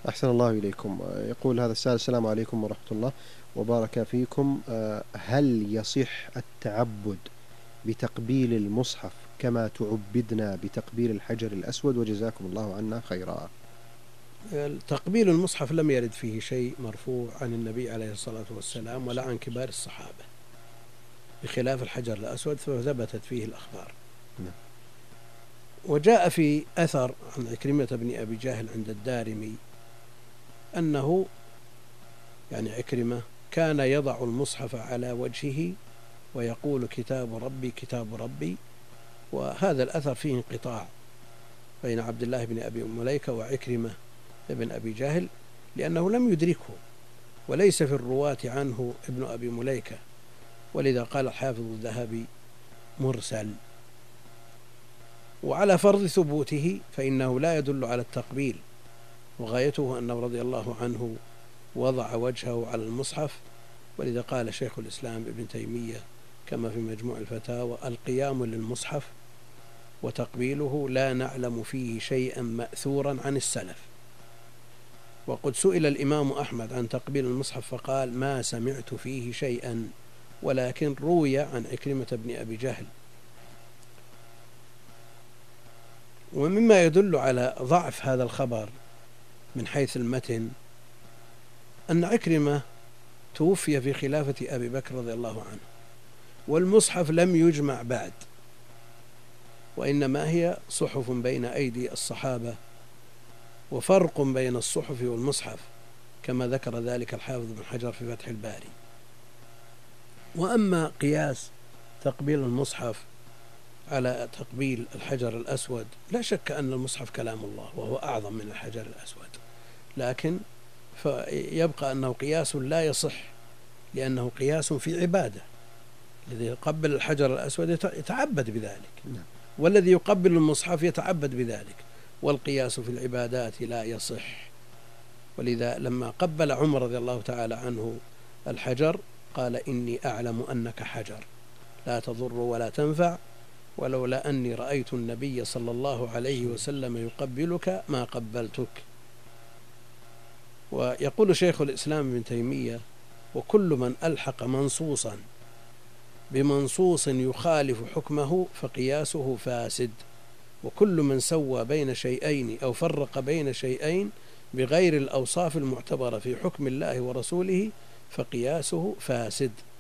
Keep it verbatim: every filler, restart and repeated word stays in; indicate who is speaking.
Speaker 1: أحسن الله إليكم. يقول هذا السائل: السلام عليكم ورحمة الله وبارك فيكم، هل يصح التعبد بتقبيل المصحف كما تعبدنا بتقبيل الحجر الأسود؟ وجزاكم الله عنا خيرا.
Speaker 2: تقبيل المصحف لم يرد فيه شيء مرفوع عن النبي عليه الصلاة والسلام ولا عن كبار الصحابة، بخلاف الحجر الأسود فثبتت فيه الأخبار. وجاء في أثر عن عكرمة بن أبي جهل عند الدارمي أنه يعني عكرمة كان يضع المصحف على وجهه ويقول كتاب ربي كتاب ربي، وهذا الأثر فيه انقطاع بين عبد الله بن أبي مليكة وعكرمة بن أبي جهل، لأنه لم يدركه وليس في الرواة عنه ابن أبي مليكة، ولذا قال الحافظ الذهبي مرسل. وعلى فرض ثبوته فإنه لا يدل على التقبيل، وغايته أنه رضي الله عنه وضع وجهه على المصحف، ولذا قال شيخ الإسلام ابن تيمية كما في مجموع الفتاوى: القيام للمصحف وتقبيله لا نعلم فيه شيئا مأثورا عن السلف. وقد سئل الإمام أحمد عن تقبيل المصحف فقال: ما سمعت فيه شيئا، ولكن روي عن عكرمة بن أبي جهل. ومما يدل على ضعف هذا الخبر من حيث المتن أن عكرمة توفي في خلافة أبي بكر رضي الله عنه، والمصحف لم يجمع بعد، وإنما هي صحف بين أيدي الصحابة، وفرق بين الصحف والمصحف كما ذكر ذلك الحافظ بن حجر في فتح الباري. وأما قياس تقبيل المصحف على تقبيل الحجر الأسود، لا شك أن المصحف كلام الله وهو أعظم من الحجر الأسود، لكن فيبقى أنه قياس لا يصح، لأنه قياس في عبادة. الذي يقبل الحجر الأسود يتعبد بذلك، والذي يقبل المصحف يتعبد بذلك، والقياس في العبادات لا يصح. ولذا لما قبل عمر رضي الله تعالى عنه الحجر قال: إني أعلم أنك حجر لا تضر ولا تنفع، ولولا أني رأيت النبي صلى الله عليه وسلم يقبلك ما قبلتك. ويقول شيخ الإسلام ابن تيمية: وكل من ألحق منصوصا بمنصوص يخالف حكمه فقياسه فاسد، وكل من سوى بين شيئين أو فرق بين شيئين بغير الأوصاف المعتبرة في حكم الله ورسوله فقياسه فاسد.